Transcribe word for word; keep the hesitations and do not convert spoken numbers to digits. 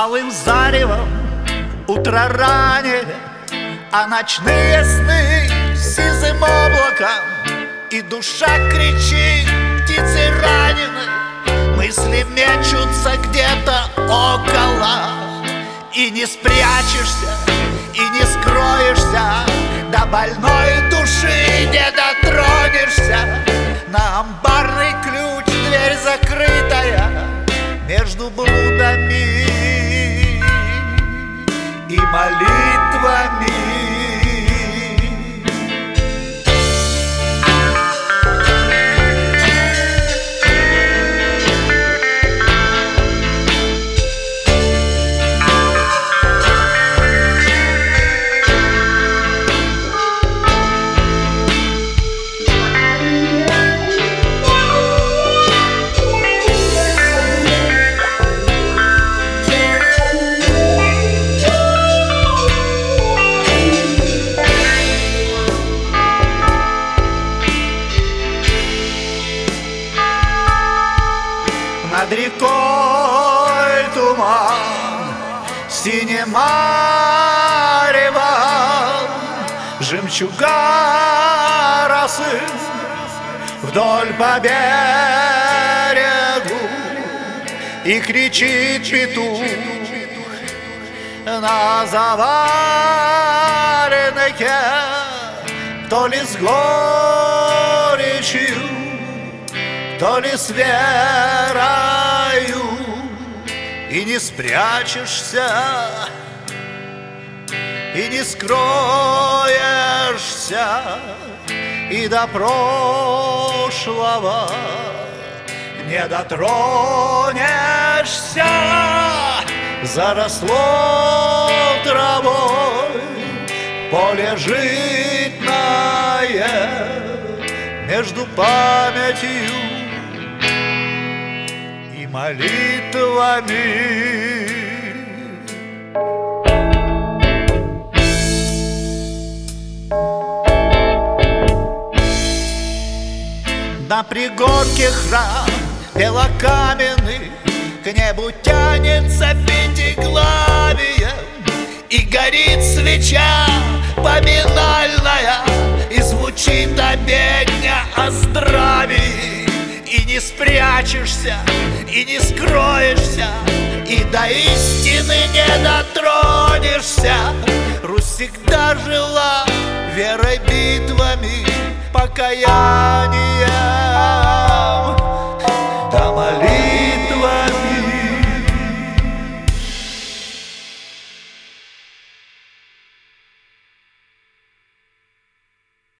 малым заревом утро ранее, а ночные сны сизым облаком, и душа кричит, птицы ранены, мысли мечутся где-то около. И не спрячешься, и не скроешься, до больной души не дотронешься. На амбарный ключ дверь закрытая между блудами и молитвами. Над рекой туман, синим маревом, жемчуга росы вдоль по берегу, и кричит петух на заваленке, то ли с горечью, то ли с верою. И не спрячешься, и не скроешься, и до прошлого не дотронешься. Заросло травой поле житное между памятью и молитвами. На пригорке храм белокаменный, к небу тянется пятиглавие, и горит свеча поминальная, и звучит обедня о здравии. И не спрячешься, и не скроешься, и до истины не дотронешься. Русь всегда жила верой битвами, покаяние